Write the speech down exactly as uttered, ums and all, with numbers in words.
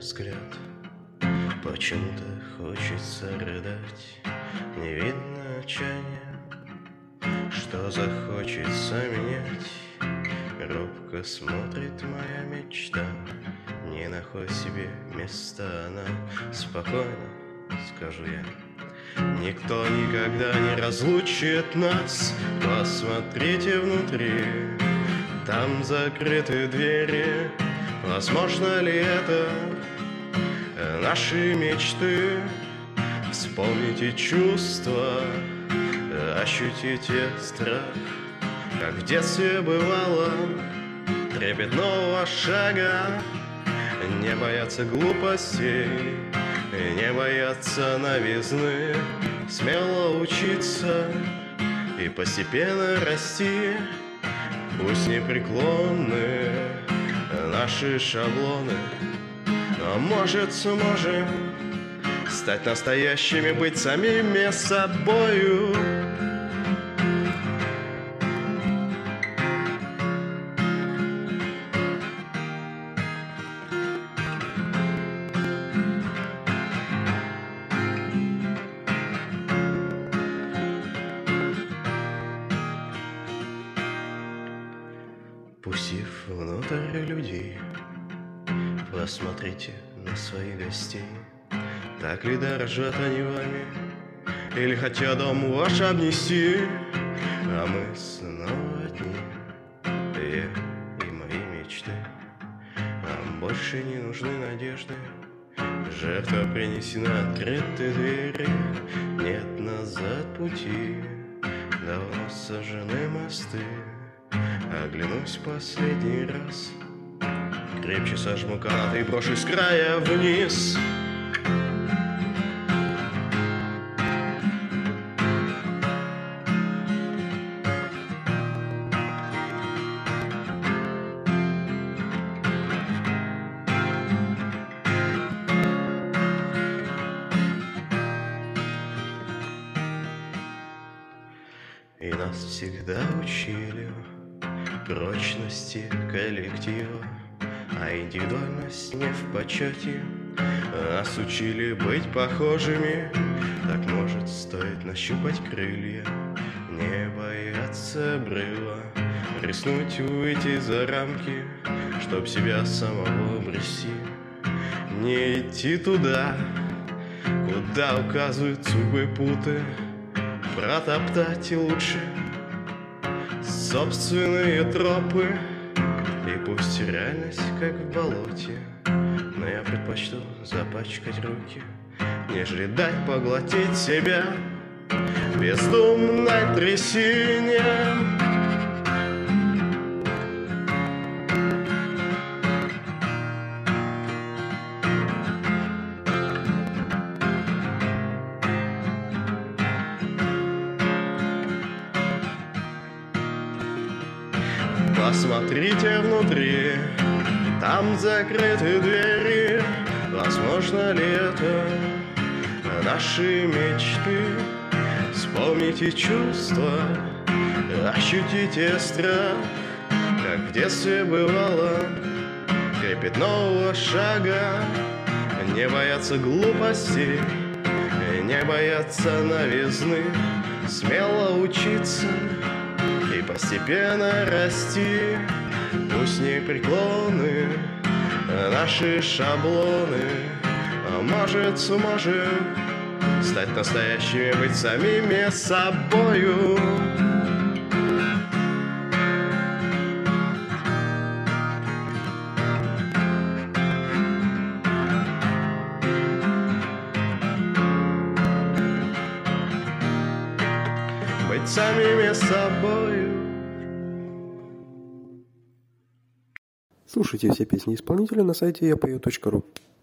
взгляд. Почему-то хочется рыдать, не видно отчаяния, что захочется менять. Робко смотрит моя мечта, не находит себе места она. Спокойно, скажу я, никто никогда не разлучит нас. Посмотрите внутри, там закрыты двери. Возможно ли это наши мечты? Вспомните чувства, ощутите страх, как в детстве бывало, трепет нового шага. Не бояться глупостей, не бояться новизны, смело учиться и постепенно расти. Пусть непреклонны наши шаблоны, но может сможем стать настоящими, быть самими собою. Пустив внутрь людей, посмотрите на своих гостей. Так ли дорожат они вами, или хотят дом ваш обнести? А мы снова одни, я и мои мечты. Нам больше не нужны надежды, жертва принесена, открыты двери. Нет назад пути, давно сожжены мосты. Оглянусь последний раз, крепче сожму канаты и брошусь с края вниз. И нас всегда учили прочности коллектива, а индивидуальность не в почете. Нас учили быть похожими, так может стоит нащупать крылья, не бояться обрыва, рискнуть выйти за рамки, чтоб себя самого обрести. Не идти туда, куда указывают судьбы путы, протоптать и лучше собственные тропы. И пусть реальность как в болоте, но я предпочту запачкать руки, нежели дать поглотить себя бездумной трясине. Посмотрите внутри, там закрыты двери. Возможно ли это наши мечты? Вспомните чувства, ощутите страх, как в детстве бывало, трепет нового шага. Не бояться глупостей, не бояться новизны, смело учиться и постепенно расти. Пусть непреклонны наши шаблоны, а может сможем стать настоящими, быть самими собою. Быть самими собою. Слушайте все песни исполнителя на сайте я пою точка ру.